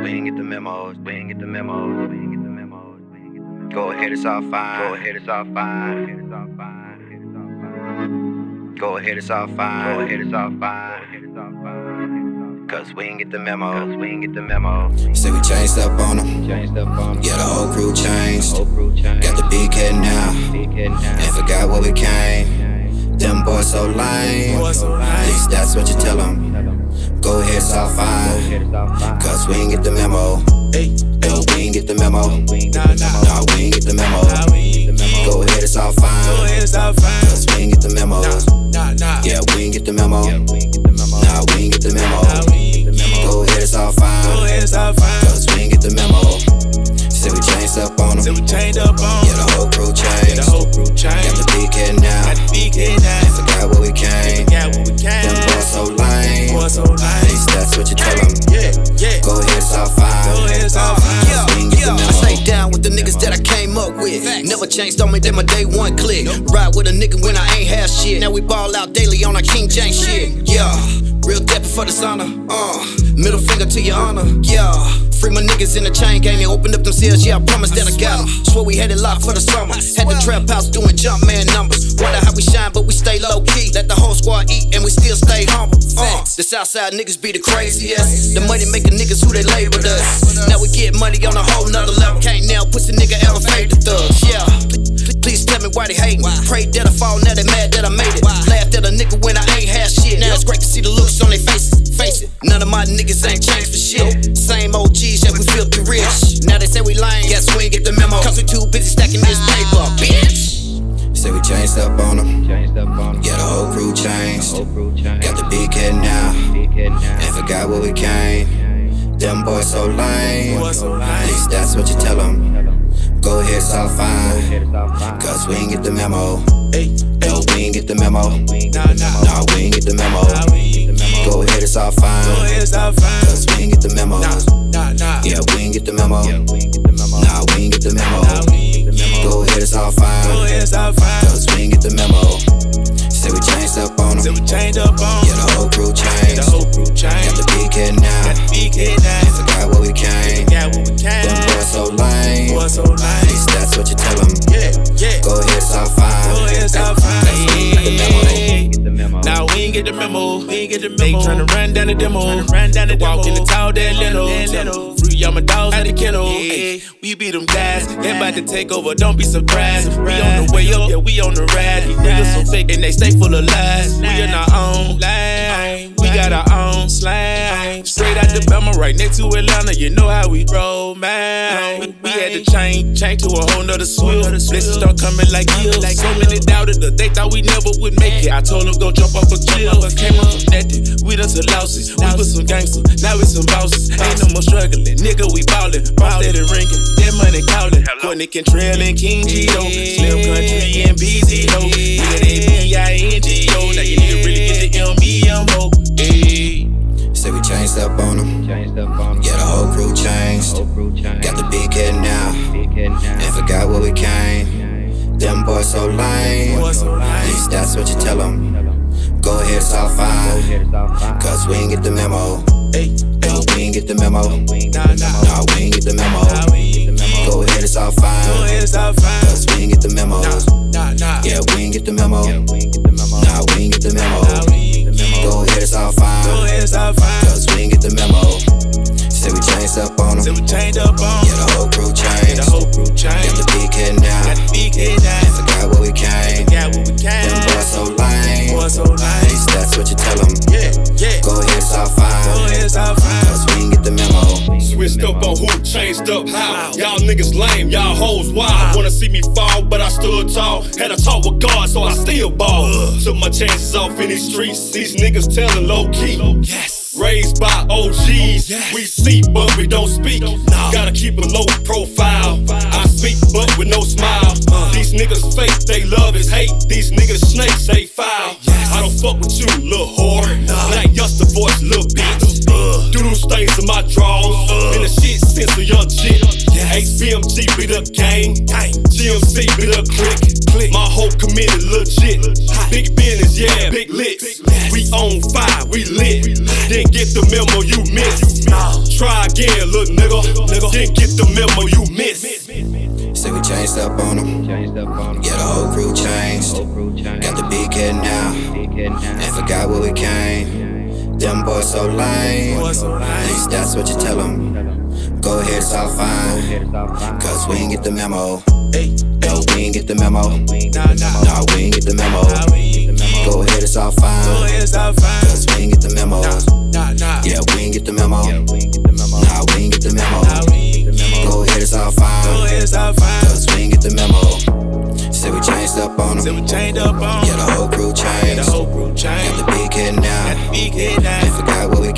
We ain't get the memos. We ain't get the memos. We ain't get the memos. Go ahead, it's all fine. Go ahead, it's all fine. Go ahead, it's all fine. Go ahead, it's all fine. Cause we ain't get the memo. Cause we ain't get the memo. Say we changed up on them. Yeah, the whole crew changed. Got the big head now. And forgot where we came. Them boys so lame. At least that's what you tell them. Go ahead, it's all fine. Cause we ain't get the memo. No, we ain't get the memo. Nah, we ain't get the memo. Go ahead, it's all fine. Cause we ain't get the memo. Yeah, we ain't get the memo. Nah, we ain't get the memo. Go ahead, it's all fine. Cause we ain't get the memo. Say we changed up on them. Yeah, the whole crew changed. Got the big head now. And forgot where we came. Them boys so lame. At least that's what you tell them. Go ahead, it's all fine. I stay down with the niggas that I came up with. Never changed on me, then my day one click. Ride with a nigga when I ain't have shit. Now we ball out daily on our King James shit. Yeah, real depth for the sauna. Middle finger to your honor. Yeah, free my niggas in the chain gang. They opened up them seals, yeah, I promise that I got them. Swear we had it locked for the summer. Had the trap house doing jump man numbers. Wonder how we shine, but we stay low key. Let the whole squad eat and we still stay humble. The Southside niggas be the craziest. The money making niggas who they labeled us. Now we get money on a whole nother level. Can't now pussy nigga elevate the thugs. Yeah, please tell me why they hatin'. Pray that I fall, now they mad that I made it. Laughed at a nigga when I ain't had shit. Now it's great to see the looks on their faces. Face it, none of my niggas ain't changed for shit. Same OGs, yeah, we filthy rich. Now they say we lying, guess we ain't get the memo. Cause we too busy stacking this paper, bitch. Say we changed up on them. Yeah, the whole crew changed. Got the big head now. And forgot where we came. Them boys so lame. At least that's what you tell them. Go ahead, it's all fine. Cause we ain't get the memo. No, we ain't get the memo. Nah, we ain't get the memo. Go ahead, it's all fine. Cause we ain't get the memo. Yeah, we ain't get the memo. Nah, we ain't get the memo. Go ahead, it's all fine. Cause we ain't get the memo. Say we changed up on them. Yeah, the whole crew changed. Got the big head now. And forgot where we came. Them boys so lame. At least that's what you tell them. Go ahead, it's all fine. Nah, we ain't get the memo. They tryna run down the demo. Walk in the tall, that little. Free all my dogs out the kennel. We beat them guys, they about to take over, don't be surprised. We on the way up, yeah, we on the ride. These niggas so fake and they stay full of lies. We in our own lane, we got our own slang. Straight out the Bama, right next to Atlanta, you know how we roll, man. We had to change to a whole nother swim. Blessings start coming like hills. So many doubted us, they thought we never would make it. I told them go jump off a cliff. Came up from nothing, we done to losses. We was some gangsters, now we some bosses. Ain't no more struggling, nigga, we ballin'. Ball steady ringing, that money callin'. Courtney Cantrell and King Gito, Slim Country and BZO. We got ABINGO, now you nigga really get the MBMO. Say we changed up on them. Yeah, the whole crew changed. Got the big head now. And forgot where we came. Them boys so lame. At least that's what you tell them. Go ahead, it's all fine. Cause we ain't get the memo. No, we ain't get the memo. Nah, we ain't get the memo. Go ahead, it's all fine. Cause we ain't get the memo. Yeah, we ain't get the memo. Nah, we ain't get the memo. Go ahead, it's all fine. Cause we ain't get the memo. Say we changed up on them. Yeah, the whole crew changed. Got the big head now. And forgot where we came. Them boys so lame. At least that's what you tell them. Go ahead, it's all fine. Cause we ain't get the memo. Switched up on who, changed up how. Y'all niggas lame, y'all hoes wild. Wanna see me fall, but I stood tall. Had a talk with God, so I still ball. Took my chances off in these streets. These niggas telling low key. Raised by OGs, we see but we don't speak. Gotta keep a low profile. I speak but with no smile. These niggas fake, they love is hate. These niggas snakes, they foul. I don't fuck with you, little whore. Black Yuster voice, little bitch. Doodle stains in my drawers. In the shit since a young jit. HBMG be the gang. GMC be the click. My whole committed legit. Big business, yeah, big licks. We on fire, we lit. Didn't get the memo you missed. Try again, look nigga. the memo you miss. Say we changed up on them. Yeah, the whole crew changed. Got the big head now. And forgot where we came. Them boys so lame. At least that's what you tell them. Go ahead, it's all fine. Cause we ain't get the memo. No, we ain't get the memo. Nah, we ain't get the memo. Go ahead, it's all fine. Cause we ain't get the memo. Yeah, we ain't get the memo. Nah, we ain't get the memo. Go ahead, it's all fine. Cause we ain't get the memo. Say we changed up on them. Yeah, the whole crew changed. Got the big head now. And forgot where we